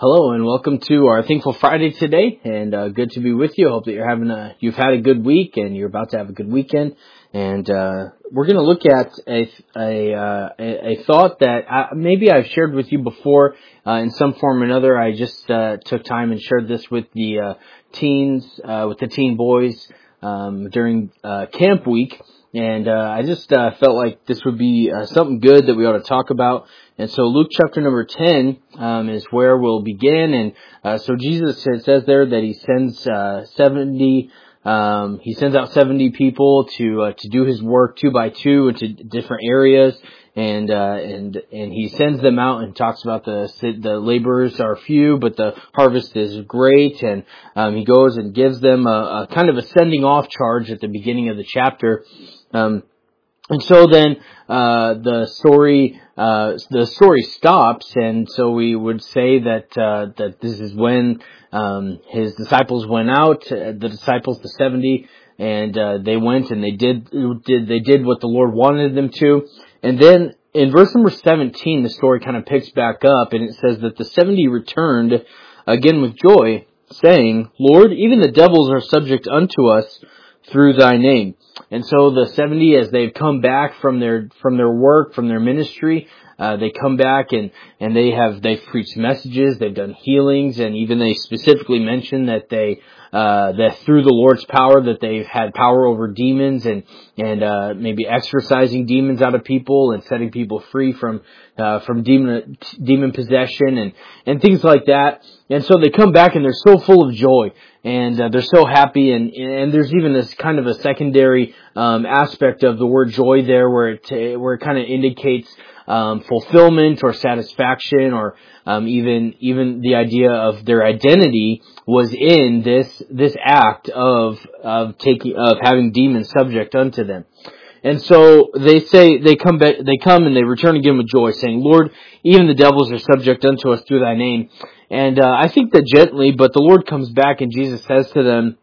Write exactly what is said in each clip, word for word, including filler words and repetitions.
Hello and welcome to our Thankful Friday today, and uh, good to be with you. Hope that you're having a you've had a good week and you're about to have a good weekend. And uh, we're going to look at a a, uh, a a thought that I, maybe I've shared with you before uh, in some form or another. I just uh, took time and shared this with the uh, teens, uh, with the teen boys um, during uh, camp week. And uh, I just uh, felt like this would be uh, something good that we ought to talk about. And so Luke chapter number ten um, is where we'll begin. And uh, so Jesus, it says there that he sends uh, seventy, um, he sends out seventy people to uh, to do his work two by two into different areas. And uh, and and he sends them out and talks about the the laborers are few, but the harvest is great. And um, he goes and gives them a, a kind of a sending off charge at the beginning of the chapter. Um, and so then, uh, the story, uh, the story stops, and so we would say that, uh, that this is when, um, his disciples went out, uh, the disciples, the seventy, and, uh, they went and they did, did, they did what the Lord wanted them to. And then in verse number seventeen, the story kind of picks back up, and it says that the seventy returned again with joy, saying, Lord, even the devils are subject unto us through thy name. And so the seventy, as they've come back from their from their work, from their ministry, uh, they come back and, and they have they've preached messages, they've done healings, and even they specifically mention that they uh, that through the Lord's power that they've had power over demons and and uh, maybe exorcising demons out of people and setting people free from uh, from demon demon possession and and things like that. And so they come back and they're so full of joy. And uh, they're so happy, and and there's even this kind of a secondary um, aspect of the word joy there, where it where it kind of indicates um, fulfillment or satisfaction, or um, even even the idea of their identity was in this this act of of taking of having demons subject unto them. And so they say they come back, they come and they return again with joy, saying, Lord, even the devils are subject unto us through thy name. And uh, I think that gently, but the Lord comes back and Jesus says to them,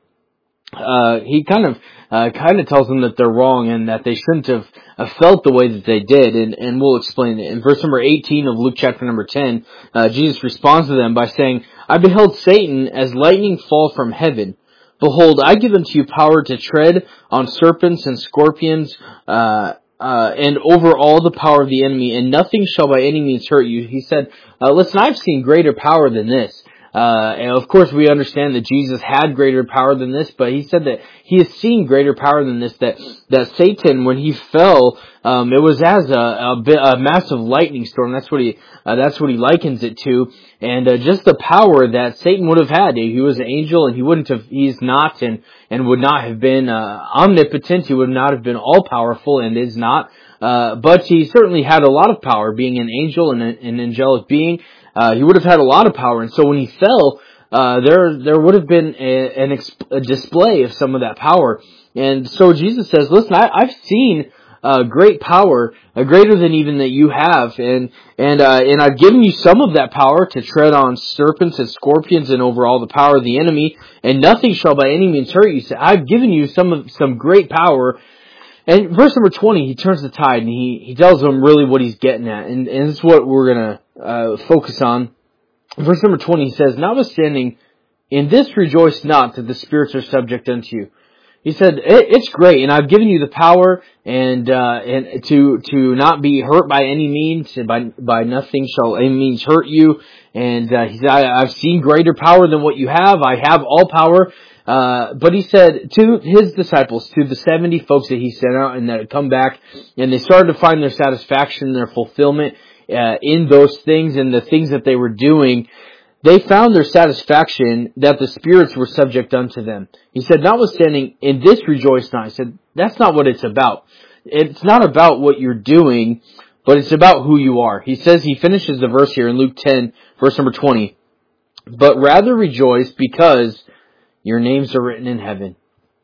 uh, he kind of uh, kind of tells them that they're wrong and that they shouldn't have uh, felt the way that they did. And, and we'll explain it. In verse number eighteen of Luke chapter number ten, uh, Jesus responds to them by saying, I beheld Satan as lightning fall from heaven. Behold, I give unto you power to tread on serpents and scorpions, uh, uh, and over all the power of the enemy, and nothing shall by any means hurt you. He said, uh, listen, I've seen greater power than this. Uh, and of course we understand that Jesus had greater power than this, but he said that he has seen greater power than this, that, that Satan, when he fell, um, it was as a, a, bit, a massive lightning storm. That's what he, uh, that's what he likens it to. And, uh, just the power that Satan would have had. He was an angel and he wouldn't have, he's not and, and would not have been, uh, omnipotent. He would not have been all powerful and is not. Uh, but he certainly had a lot of power, being an angel and an angelic being. Uh, he would have had a lot of power, and so when he fell, uh, there there would have been a, an exp- a display of some of that power. And so Jesus says, "Listen, I, I've seen uh, great power, uh, greater than even that you have, and and uh, and I've given you some of that power to tread on serpents and scorpions and over all the power of the enemy, and nothing shall by any means hurt you. So I've given you some of some great power." And verse number twenty, he turns the tide and he, he tells them really what he's getting at. And, and this is what we're going to uh, focus on. Verse number twenty, he says, Notwithstanding, in this rejoice not that the spirits are subject unto you. He said, it, it's great, and I've given you the power and uh, and to to not be hurt by any means, and by by nothing shall any means hurt you. And uh, he said, I, I've seen greater power than what you have. I have all power. Uh, but he said to his disciples, to the seventy folks that he sent out and that had come back, and they started to find their satisfaction, their fulfillment uh, in those things and the things that they were doing, they found their satisfaction that the spirits were subject unto them. He said, notwithstanding, in this rejoice not. He said, that's not what it's about. It's not about what you're doing, but it's about who you are. He says, he finishes the verse here in Luke ten, verse number twenty, but rather rejoice because your names are written in heaven.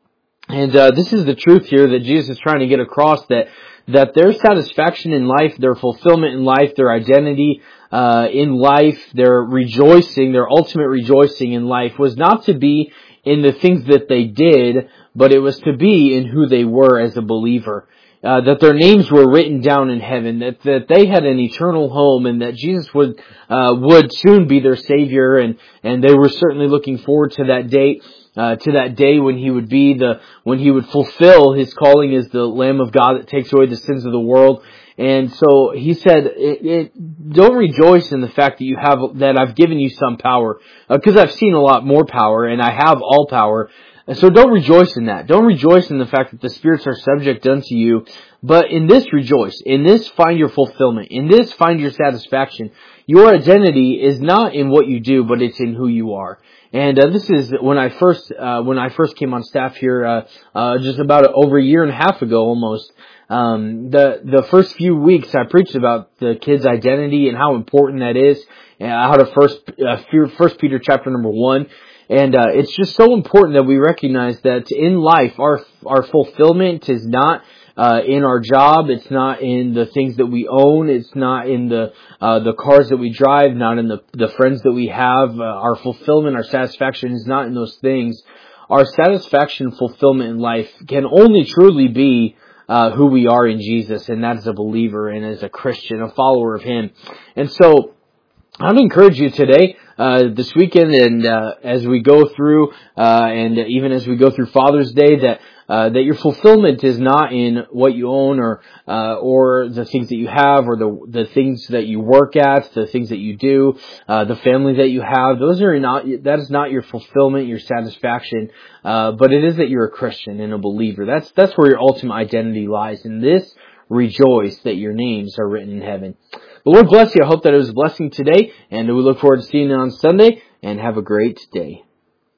And uh, this is the truth here that Jesus is trying to get across, that that their satisfaction in life, their fulfillment in life, their identity uh, in life, their rejoicing, their ultimate rejoicing in life was not to be in the things that they did, but it was to be in who they were as a believer. uh, that their names were written down in heaven, that, that they had an eternal home, and that Jesus would, uh, would soon be their Savior, and, and they were certainly looking forward to that day, uh, to that day when He would be the, when He would fulfill His calling as the Lamb of God that takes away the sins of the world. And so He said, it, it, don't rejoice in the fact that you have, that I've given you some power, because uh, I've seen a lot more power, and I have all power. So don't rejoice in that. Don't rejoice in the fact that the spirits are subject unto you. But in this rejoice. In this find your fulfillment. In this find your satisfaction. Your identity is not in what you do, but it's in who you are. And uh, this is when I first uh, when I first came on staff here, uh, uh, just about over a year and a half ago, almost. Um, the the first few weeks I preached about the kid's identity and how important that is. Uh, out of first uh, First Peter chapter number one. And uh, it's just so important that we recognize that in life, our our fulfillment is not uh, in our job. It's not in the things that we own. It's not in the uh, the cars that we drive. Not in the the friends that we have. Uh, our fulfillment, our satisfaction is not in those things. Our satisfaction, fulfillment in life can only truly be uh, who we are in Jesus, and that is a believer and as a Christian, a follower of Him. And so, I would encourage you today, uh, this weekend, and uh, as we go through, uh, and even as we go through Father's Day, that uh, that your fulfillment is not in what you own, or uh, or the things that you have, or the the things that you work at, the things that you do, uh, the family that you have. Those are not. That is not your fulfillment, your satisfaction. Uh, but it is that you're a Christian and a believer. That's that's where your ultimate identity lies. In this, rejoice that your names are written in heaven. The Lord bless you. I hope that it was a blessing today, and we look forward to seeing you on Sunday, and have a great day.